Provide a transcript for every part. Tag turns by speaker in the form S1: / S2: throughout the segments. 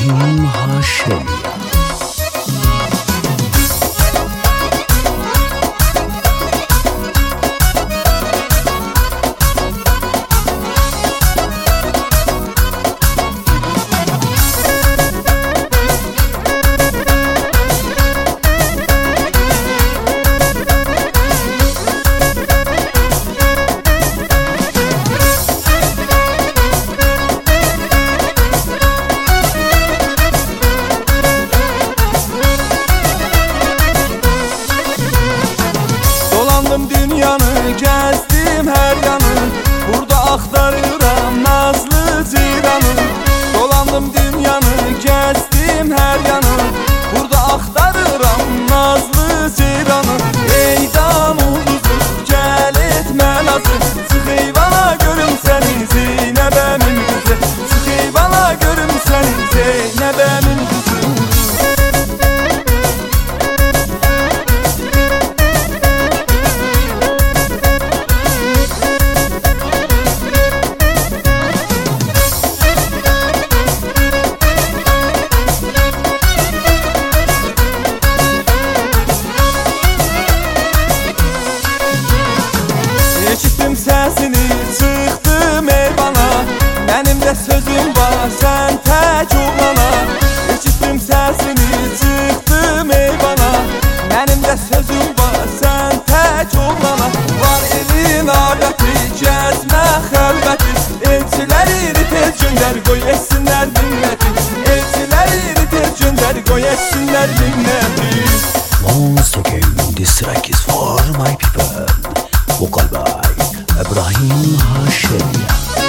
S1: İbrahim Haşemi.
S2: Dünyanı gezdim her yanı, burada axtarıram nazlı ceyranı. Dolandım dünyanı gezdim her yanı, burada axtarıram nazlı ceyranı. Eydan ulduzu gəl etmə nazı, çıx eyvana görüm səni Zeynəbəmin qızı. Çıx eyvana görüm səni Zeynəbəmin qızı. Eşitdim səsini, çıxdım eyvana, mənim də sözüm var, sən tək oğlana. Eşitdim səsini, çıxdım eyvana, mənim də sözüm var, sən tək oğlana. Var elin adəti, gəzmə xəlvəti, elçiləri tez göndər, qoy etsinlər minnəti. Elçiləri tez göndər, qoy etsinlər minnəti.
S1: Once again, this track is for my people. Vocal by İbrahim Haşemi.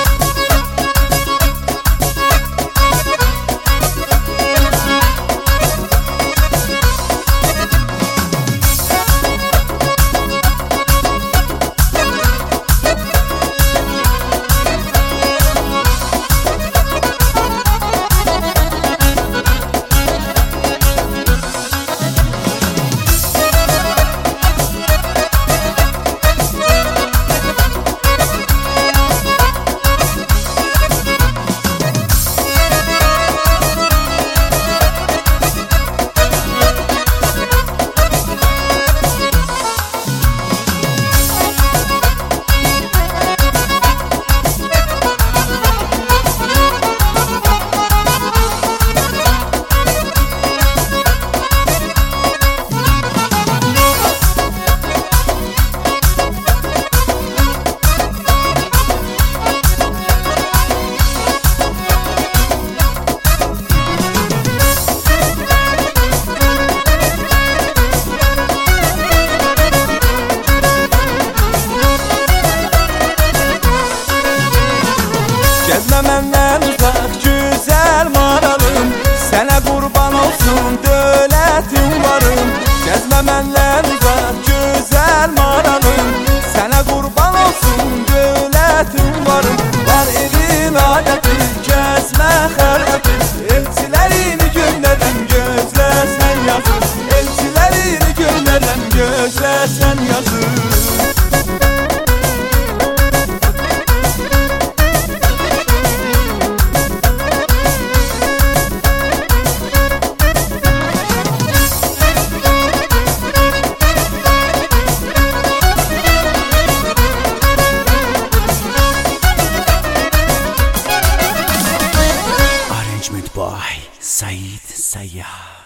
S2: Gezmə məndən uzaq, gözəl maralım, sənə qurban olsun dövlətim varım. Gezmə məndən uzaq, gözəl maralım, sənə qurban olsun dövlətim varım. Var evin adəti, gəzmə xəlvəti, elçilərini göndərəm, gözləsən yazır. Elçilərini göndərəm, gözləsən yazır.
S1: By Said Sayyah.